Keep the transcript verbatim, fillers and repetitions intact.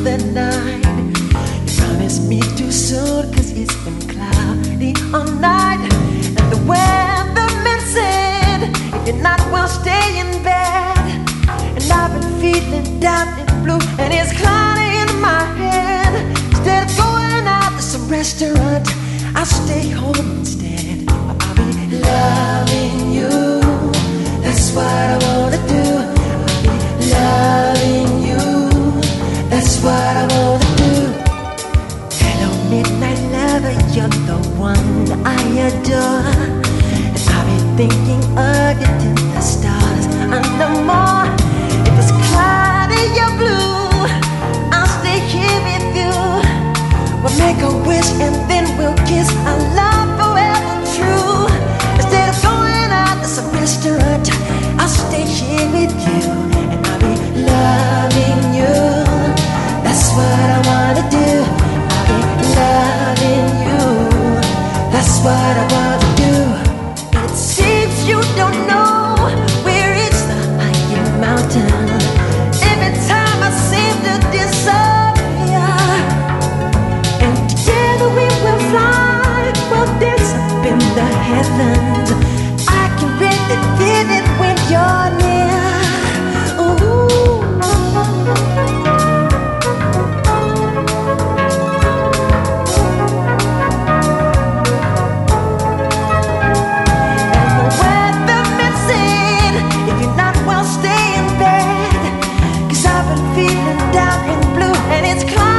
the night. You promised me too soon, cause it's been cloudy all night. And the weatherman said, if you're not well, stay in bed. And I've been feeling down and blue, and it's cloudy in my head. Instead of going out to some restaurant, I'll stay home instead. I'll be loving you, that's what I wanna do. I'll be loving you, that's what I wanna do. Hello, midnight lover, you're the one I adore. And I'll be thinking of you till the stars under more. If it's cloudy or blue, I'll stay here with you. We'll make a wish and then we'll kiss. Our love forever true. Instead of going out to some restaurant, I'll stay here with you. And I'll be loving you, that's what I wanna do. I'll be loving you, that's what I wanna do. But it seems you don't know where it's the highest mountain. Every time I seem to disappear, and together we will fly. We'll dance up in the heavens. I can really feel it when you're near. Ooh. And the weatherman said, if you're not well, stay in bed. Cause I've been feeling down and blue, and it's cloudy